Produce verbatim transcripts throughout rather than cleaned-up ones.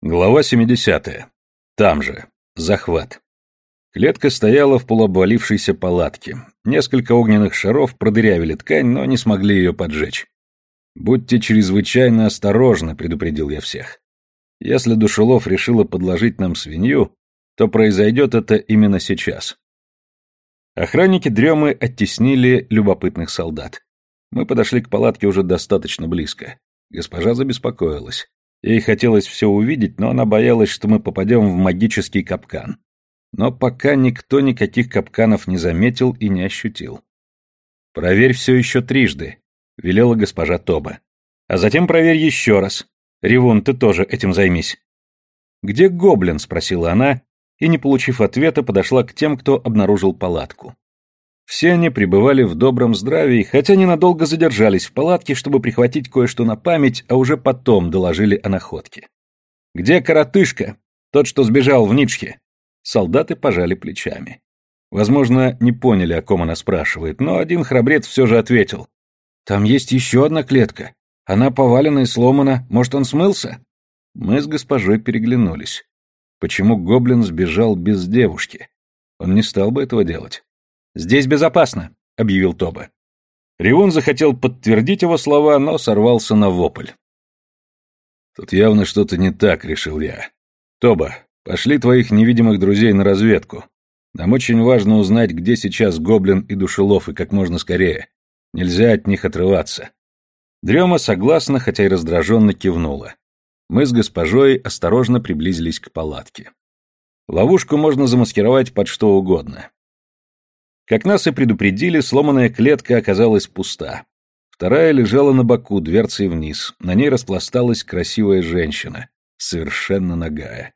Глава семидесятая. Там же. Захват. Клетка стояла в полуобвалившейся палатке. Несколько огненных шаров продырявили ткань, но не смогли ее поджечь. «Будьте чрезвычайно осторожны», — предупредил я всех. «Если Душелов решила подложить нам свинью, то произойдет это именно сейчас». Охранники Дремы оттеснили любопытных солдат. Мы подошли к палатке уже достаточно близко. Госпожа забеспокоилась. Ей хотелось все увидеть, но она боялась, что мы попадем в магический капкан. Но пока никто никаких капканов не заметил и не ощутил. «Проверь все еще трижды», — велела госпожа Тоба. «А затем проверь еще раз. Ревун, ты тоже этим займись». «Где гоблин?» — спросила она, и, не получив ответа, подошла к тем, кто обнаружил палатку. Все они пребывали в добром здравии, хотя ненадолго задержались в палатке, чтобы прихватить кое-что на память, а уже потом доложили о находке. «Где коротышка? Тот, что сбежал в Ничхе?» Солдаты пожали плечами. Возможно, не поняли, о ком она спрашивает, но один храбрец все же ответил. «Там есть еще одна клетка. Она повалена и сломана. Может, он смылся?» Мы с госпожой переглянулись. Почему гоблин сбежал без девушки? Он не стал бы этого делать. «Здесь безопасно», — объявил Тоба. Ревун захотел подтвердить его слова, но сорвался на вопль. «Тут явно что-то не так», — решил я. «Тоба, пошли твоих невидимых друзей на разведку. Нам очень важно узнать, где сейчас гоблин и Душелов, и как можно скорее. Нельзя от них отрываться». Дрема согласно, хотя и раздраженно кивнула. Мы с госпожой осторожно приблизились к палатке. Ловушку можно замаскировать под что угодно. Как нас и предупредили, сломанная клетка оказалась пуста. Вторая лежала на боку, дверцей вниз. На ней распласталась красивая женщина, совершенно нагая.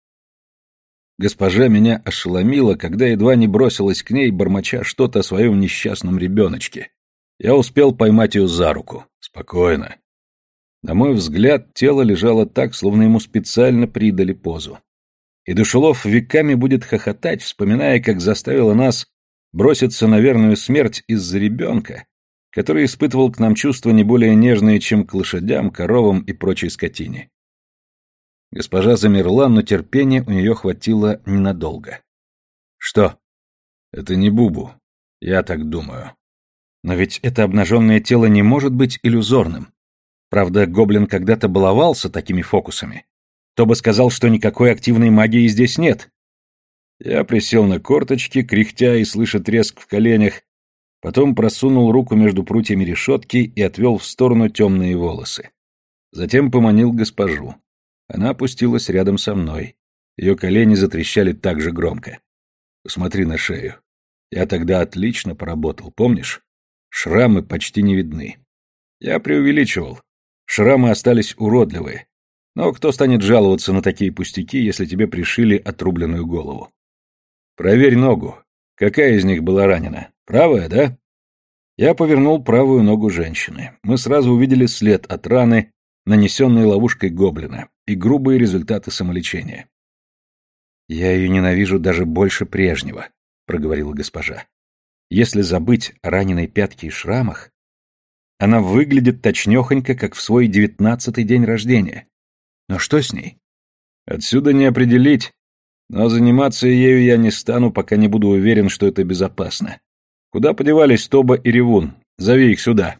Госпожа меня ошеломила, когда едва не бросилась к ней, бормоча что-то о своем несчастном ребеночке. Я успел поймать ее за руку. Спокойно. На мой взгляд, тело лежало так, словно ему специально придали позу. И Душелов веками будет хохотать, вспоминая, как заставила нас броситься на верную смерть из-за ребенка, который испытывал к нам чувства не более нежные, чем к лошадям, коровам и прочей скотине. Госпожа замерла, но терпения у нее хватило ненадолго. «Что?» «Это не Бубу. Я так думаю». «Но ведь это обнаженное тело не может быть иллюзорным. Правда, гоблин когда-то баловался такими фокусами. Кто бы сказал, что никакой активной магии здесь нет?» Я присел на корточки, кряхтя и слыша треск в коленях, потом просунул руку между прутьями решетки и отвел в сторону темные волосы. Затем поманил госпожу. Она опустилась рядом со мной. Ее колени затрещали так же громко. «Посмотри на шею. Я тогда отлично поработал, помнишь? Шрамы почти не видны. Я преувеличивал. Шрамы остались уродливые. Но кто станет жаловаться на такие пустяки, если тебе пришили отрубленную голову? Проверь ногу. Какая из них была ранена? Правая, да?» Я повернул правую ногу женщины. Мы сразу увидели след от раны, нанесенной ловушкой гоблина, и грубые результаты самолечения. «Я ее ненавижу даже больше прежнего», — проговорила госпожа. «Если забыть о раненой пятке и шрамах, она выглядит точнёхонько, как в свой девятнадцатый день рождения. Но что с ней?» «Отсюда не определить. Но заниматься ею я не стану, пока не буду уверен, что это безопасно. Куда подевались Тоба и Ревун? Зови их сюда».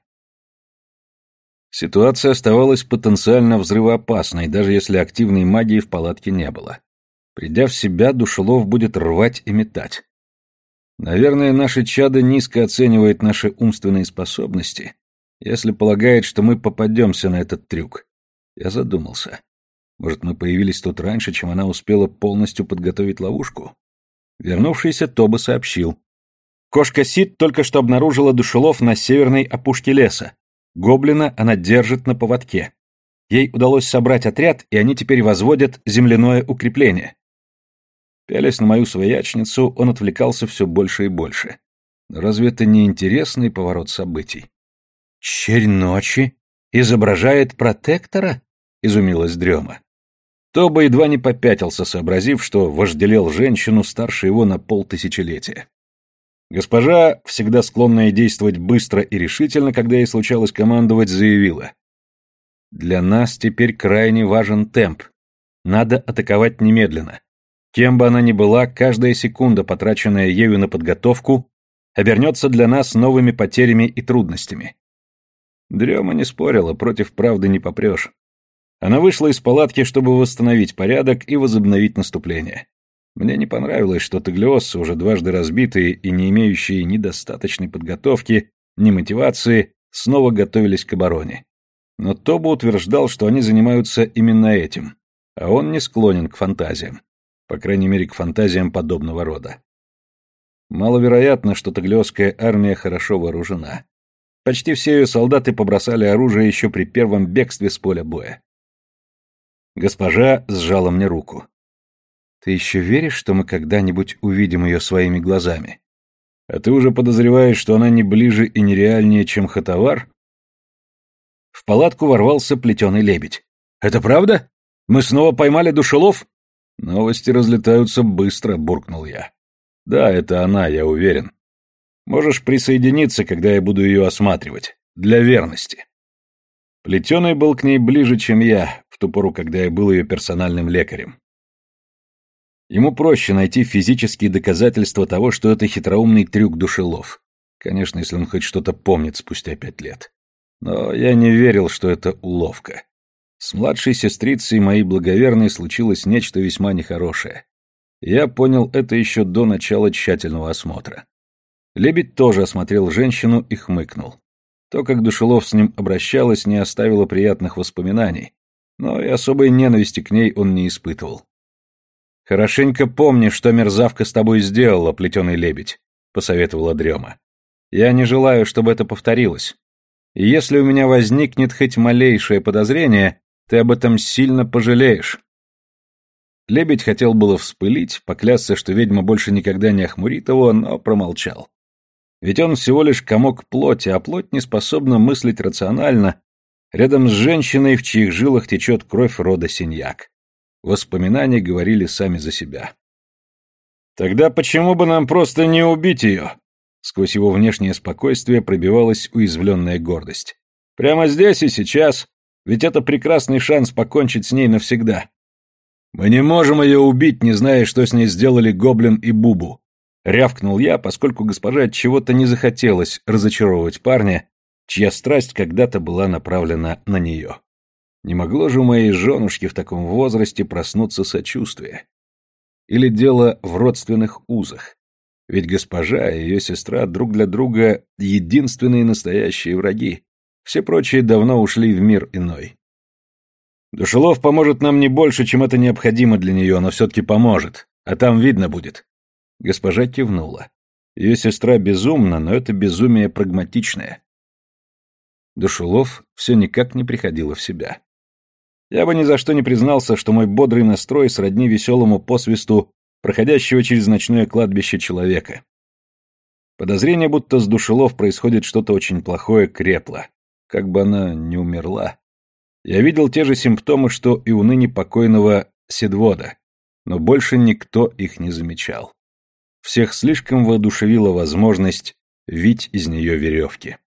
Ситуация оставалась потенциально взрывоопасной, даже если активной магии в палатке не было. Придя в себя, Душелов будет рвать и метать. Наверное, наше чадо низко оценивает наши умственные способности, если полагает, что мы попадемся на этот трюк. Я задумался. Может, мы появились тут раньше, чем она успела полностью подготовить ловушку? Вернувшийся Тоба сообщил. Кошка Сид только что обнаружила Душелов на северной опушке леса. Гоблина она держит на поводке. Ей удалось собрать отряд, и они теперь возводят земляное укрепление. Пялясь на мою своячницу, он отвлекался все больше и больше. Но разве это не интересный поворот событий? «Черь ночи изображает протектора?» — изумилась Дрема. Тоба едва не попятился, сообразив, что вожделел женщину старше его на полтысячелетия. Госпожа, всегда склонная действовать быстро и решительно, когда ей случалось командовать, заявила. «Для нас теперь крайне важен темп. Надо атаковать немедленно. Кем бы она ни была, каждая секунда, потраченная ею на подготовку, обернется для нас новыми потерями и трудностями. Дрема не спорила, против правды не попрешь. Она вышла из палатки, чтобы восстановить порядок и возобновить наступление. Мне не понравилось, что таглиоссы, уже дважды разбитые и не имеющие ни достаточной подготовки, ни мотивации, снова готовились к обороне. Но Тоба утверждал, что они занимаются именно этим, а он не склонен к фантазиям. По крайней мере, к фантазиям подобного рода. Маловероятно, что таглиосская армия хорошо вооружена. Почти все ее солдаты побросали оружие еще при первом бегстве с поля боя. Госпожа сжала мне руку. «Ты еще веришь, что мы когда-нибудь увидим ее своими глазами? А ты уже подозреваешь, что она не ближе и не реальнее, чем Хатавар?» В палатку ворвался плетеный лебедь. «Это правда? Мы снова поймали душелов?» «Новости разлетаются быстро», — буркнул я. «Да, это она, я уверен. Можешь присоединиться, когда я буду ее осматривать. Для верности». Плетеный был к ней ближе, чем я, в ту пору, когда я был ее персональным лекарем. Ему проще найти физические доказательства того, что это хитроумный трюк душелов. Конечно, если он хоть что-то помнит спустя пять лет. Но я не верил, что это уловка. С младшей сестрицей моей благоверной случилось нечто весьма нехорошее. Я понял это еще до начала тщательного осмотра. Лебедь тоже осмотрел женщину и хмыкнул. То, как Душелов с ним обращалась, не оставило приятных воспоминаний, но и особой ненависти к ней он не испытывал. «Хорошенько помни, что мерзавка с тобой сделала, плетеный лебедь», — посоветовала Дрема. «Я не желаю, чтобы это повторилось. И если у меня возникнет хоть малейшее подозрение, ты об этом сильно пожалеешь». Лебедь хотел было вспылить, поклясться, что ведьма больше никогда не охмурит его, но промолчал. Ведь он всего лишь комок плоти, а плоть не способна мыслить рационально, рядом с женщиной, в чьих жилах течет кровь рода Синьяк. Воспоминания говорили сами за себя. «Тогда почему бы нам просто не убить ее?» Сквозь его внешнее спокойствие пробивалась уязвленная гордость. «Прямо здесь и сейчас, ведь это прекрасный шанс покончить с ней навсегда». «Мы не можем ее убить, не зная, что с ней сделали Гоблин и Бубу», — рявкнул я, поскольку госпоже от чего-то не захотелось разочаровывать парня, чья страсть когда-то была направлена на нее. Не могло же у моей женушки в таком возрасте проснуться сочувствие. Или дело в родственных узах. Ведь госпожа и ее сестра друг для друга единственные настоящие враги. Все прочие давно ушли в мир иной. Душелов поможет нам не больше, чем это необходимо для нее, но все-таки поможет, а там видно будет. Госпожа кивнула. Ее сестра безумна, но это безумие прагматичное. Душелов все никак не приходила в себя. Я бы ни за что не признался, что мой бодрый настрой сродни веселому посвисту проходящего через ночное кладбище человека. Подозрение, будто с Душелов происходит что-то очень плохое, крепло. Как бы она ни умерла. Я видел те же симптомы, что и у ныне покойного Седвода, но больше никто их не замечал. Всех слишком воодушевила возможность вить из нее веревки.